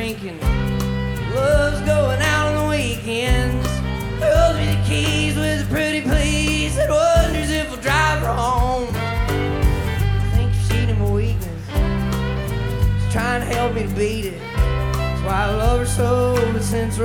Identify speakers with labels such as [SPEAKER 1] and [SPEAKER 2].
[SPEAKER 1] drinking, loves going out on the weekends. Throws me the keys with a pretty please and wonders if I'll drive her home. I think she's seen my weakness, she's trying to help me to beat it. That's why I love her so, but since we're